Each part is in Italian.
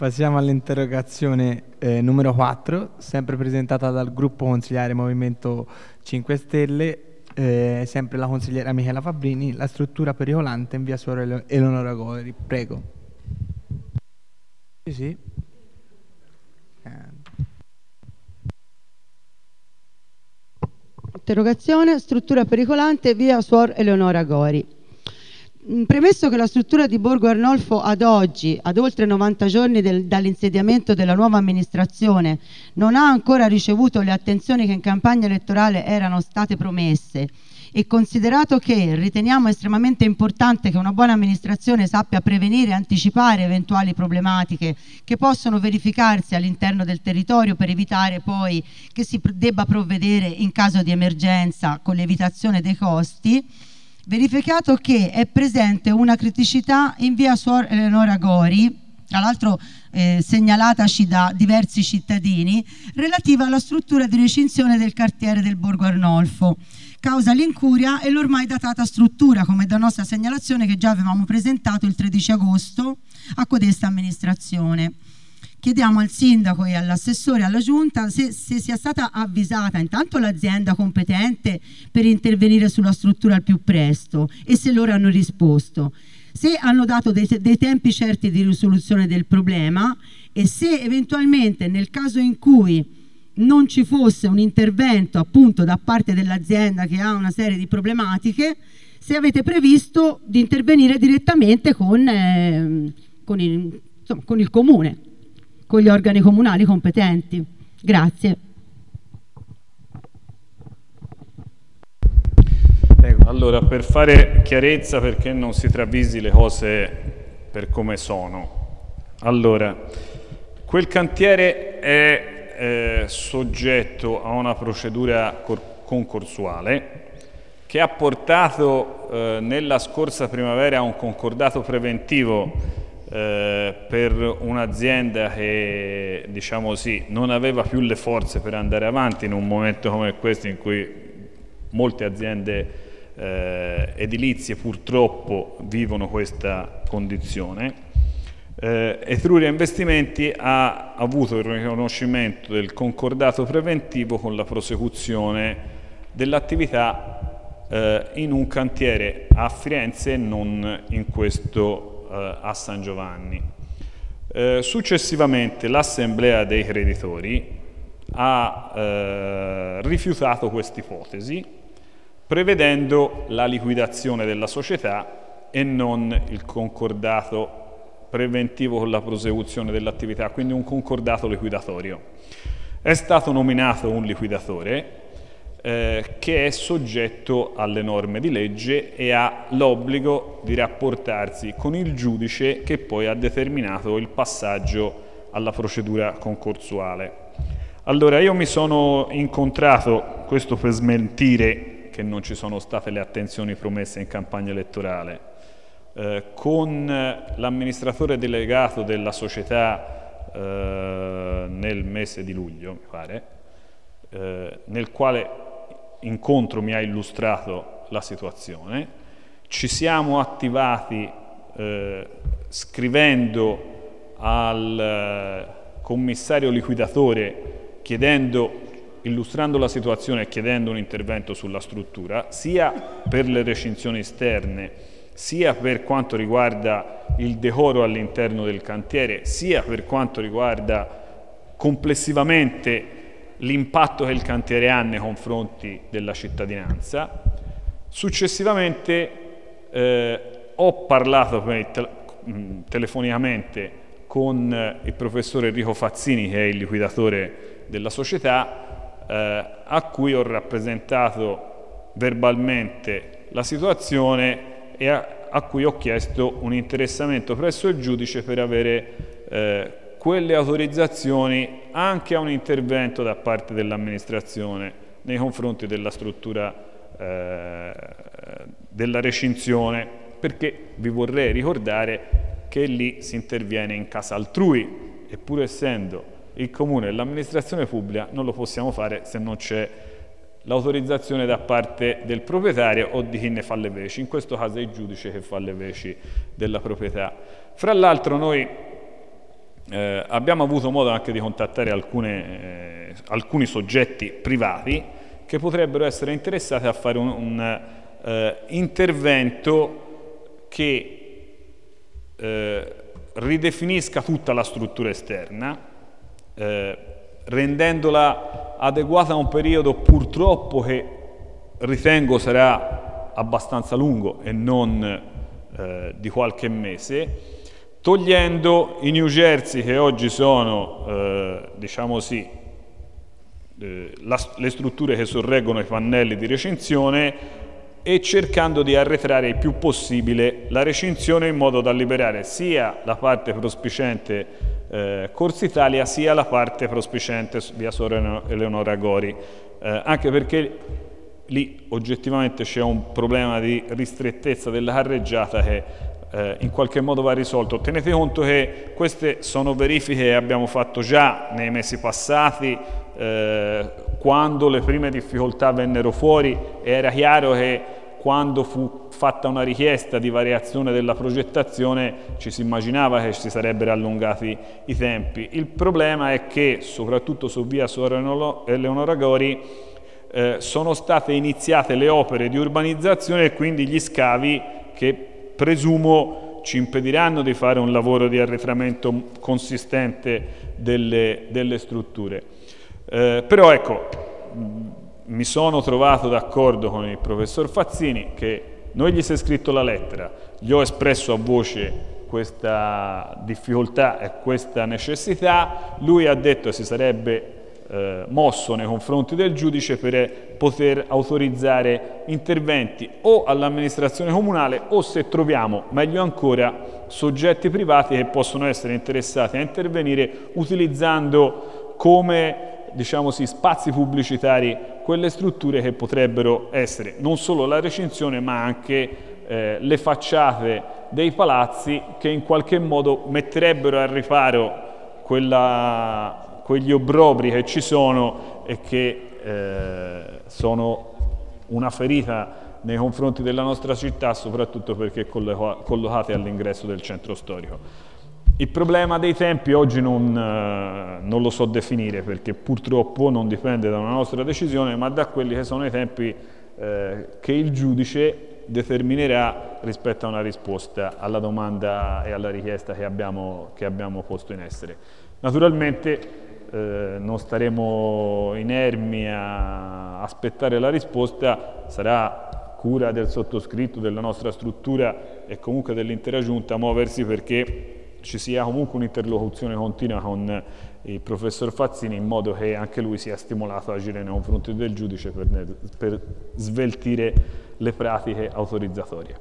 Passiamo all'interrogazione numero 4, sempre presentata dal gruppo consigliare Movimento 5 Stelle, sempre la consigliera Michela Fabbrini. La struttura pericolante in via Suor Eleonora Gori. Prego. Sì. Interrogazione, struttura pericolante via Suor Eleonora Gori. Premesso che la struttura di Borgo Arnolfo ad oggi, ad oltre 90 giorni dall'insediamento della nuova amministrazione, non ha ancora ricevuto le attenzioni che in campagna elettorale erano state promesse, e considerato che riteniamo estremamente importante che una buona amministrazione sappia prevenire e anticipare eventuali problematiche che possono verificarsi all'interno del territorio per evitare poi che si debba provvedere in caso di emergenza con l'evitazione dei costi, verificato che è presente una criticità in via Suor Eleonora Gori, tra l'altro segnalataci da diversi cittadini, relativa alla struttura di recinzione del quartiere del Borgo Arnolfo, causa l'incuria e l'ormai datata struttura, come da nostra segnalazione che già avevamo presentato il 13 agosto a codesta amministrazione. Chiediamo al sindaco e all'assessore, alla giunta, se sia stata avvisata intanto l'azienda competente per intervenire sulla struttura al più presto e se loro hanno risposto, se hanno dato dei tempi certi di risoluzione del problema e se eventualmente nel caso in cui non ci fosse un intervento appunto da parte dell'azienda che ha una serie di problematiche, se avete previsto di intervenire direttamente con il comune, con gli organi comunali competenti. Grazie. Prego. Allora, per fare chiarezza, perché non si travisi le cose per come sono. Allora, quel cantiere è soggetto a una procedura concorsuale che ha portato nella scorsa primavera a un concordato preventivo per un'azienda che, diciamo sì, non aveva più le forze per andare avanti in un momento come questo in cui molte aziende edilizie purtroppo vivono questa condizione. Etruria Investimenti ha avuto il riconoscimento del concordato preventivo con la prosecuzione dell'attività in un cantiere a Firenze e non in questo a San Giovanni. Successivamente l'Assemblea dei creditori ha rifiutato questa ipotesi, prevedendo la liquidazione della società e non il concordato preventivo con la prosecuzione dell'attività, quindi un concordato liquidatorio. È stato nominato un liquidatore che è soggetto alle norme di legge e ha l'obbligo di rapportarsi con il giudice che poi ha determinato il passaggio alla procedura concorsuale. Allora, io mi sono incontrato, questo per smentire che non ci sono state le attenzioni promesse in campagna elettorale, con l'amministratore delegato della società nel mese di luglio, mi pare, nel quale incontro mi ha illustrato la situazione. Ci siamo attivati scrivendo al commissario liquidatore illustrando la situazione e chiedendo un intervento sulla struttura, sia per le recinzioni esterne, sia per quanto riguarda il decoro all'interno del cantiere, sia per quanto riguarda complessivamente l'impatto che il cantiere ha nei confronti della cittadinanza. Successivamente ho parlato telefonicamente con il professore Enrico Fazzini, che è il liquidatore della società, a cui ho rappresentato verbalmente la situazione e a cui ho chiesto un interessamento presso il giudice per avere quelle autorizzazioni anche a un intervento da parte dell'amministrazione nei confronti della struttura della recinzione, perché vi vorrei ricordare che lì si interviene in casa altrui e pur essendo il comune e l'amministrazione pubblica non lo possiamo fare se non c'è l'autorizzazione da parte del proprietario o di chi ne fa le veci, in questo caso è il giudice che fa le veci della proprietà. Fra l'altro noi abbiamo avuto modo anche di contattare alcuni soggetti privati che potrebbero essere interessati a fare un intervento che ridefinisca tutta la struttura esterna, rendendola adeguata a un periodo purtroppo che ritengo sarà abbastanza lungo e non di qualche mese, togliendo i New Jersey che oggi sono, diciamo sì, le strutture che sorreggono i pannelli di recinzione, e cercando di arretrare il più possibile la recinzione in modo da liberare sia la parte prospiciente Corsa Italia sia la parte prospiciente via Suor Eleonora Gori, anche perché lì oggettivamente c'è un problema di ristrettezza della carreggiata che in qualche modo va risolto. Tenete conto che queste sono verifiche che abbiamo fatto già nei mesi passati, quando le prime difficoltà vennero fuori, e era chiaro che quando fu fatta una richiesta di variazione della progettazione ci si immaginava che si sarebbero allungati i tempi. Il problema è che soprattutto su via Suor Eleonora Gori sono state iniziate le opere di urbanizzazione e quindi gli scavi che presumo ci impediranno di fare un lavoro di arretramento consistente delle strutture. Però ecco, mi sono trovato d'accordo con il professor Fazzini, che noi gli si è scritto la lettera, gli ho espresso a voce questa difficoltà e questa necessità, lui ha detto che si sarebbe mosso nei confronti del giudice per poter autorizzare interventi o all'amministrazione comunale o, se troviamo, meglio ancora, soggetti privati che possono essere interessati a intervenire utilizzando come, diciamo sì, spazi pubblicitari quelle strutture che potrebbero essere non solo la recinzione ma anche le facciate dei palazzi, che in qualche modo metterebbero al riparo quegli obbrobri che ci sono e che sono una ferita nei confronti della nostra città, soprattutto perché collocate all'ingresso del centro storico. Il problema dei tempi oggi non lo so definire, perché purtroppo non dipende da una nostra decisione, ma da quelli che sono i tempi che il giudice determinerà rispetto a una risposta alla domanda e alla richiesta che abbiamo posto in essere. Naturalmente non staremo inermi a aspettare la risposta, sarà cura del sottoscritto, della nostra struttura e comunque dell'intera giunta muoversi perché ci sia comunque un'interlocuzione continua con il professor Fazzini, in modo che anche lui sia stimolato a agire nei confronti del giudice per sveltire le pratiche autorizzatorie.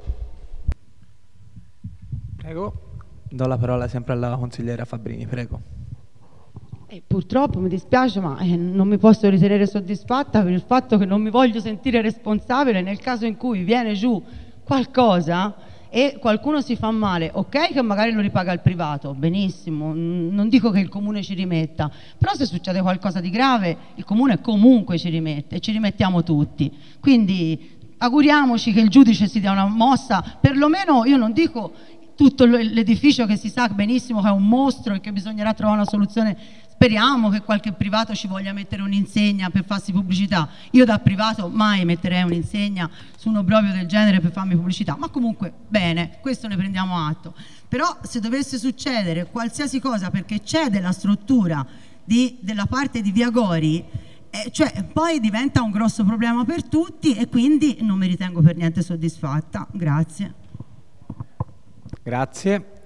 Prego, do la parola sempre alla consigliera Fabbrini, prego. Purtroppo mi dispiace, ma non mi posso ritenere soddisfatta per il fatto che non mi voglio sentire responsabile nel caso in cui viene giù qualcosa e qualcuno si fa male. Ok che magari lo ripaga il privato, benissimo, non dico che il comune ci rimetta, però se succede qualcosa di grave il comune comunque ci rimette e ci rimettiamo tutti. Quindi auguriamoci che il giudice si dia una mossa, perlomeno io non dico tutto l'edificio che si sa benissimo che è un mostro e che bisognerà trovare una soluzione. Speriamo che qualche privato ci voglia mettere un'insegna per farsi pubblicità. Io da privato mai metterei un'insegna su un obbrobrio del genere per farmi pubblicità, ma comunque bene, questo ne prendiamo atto. Però se dovesse succedere qualsiasi cosa perché c'è della struttura della parte di via Gori, cioè poi diventa un grosso problema per tutti e quindi non mi ritengo per niente soddisfatta. Grazie. Grazie.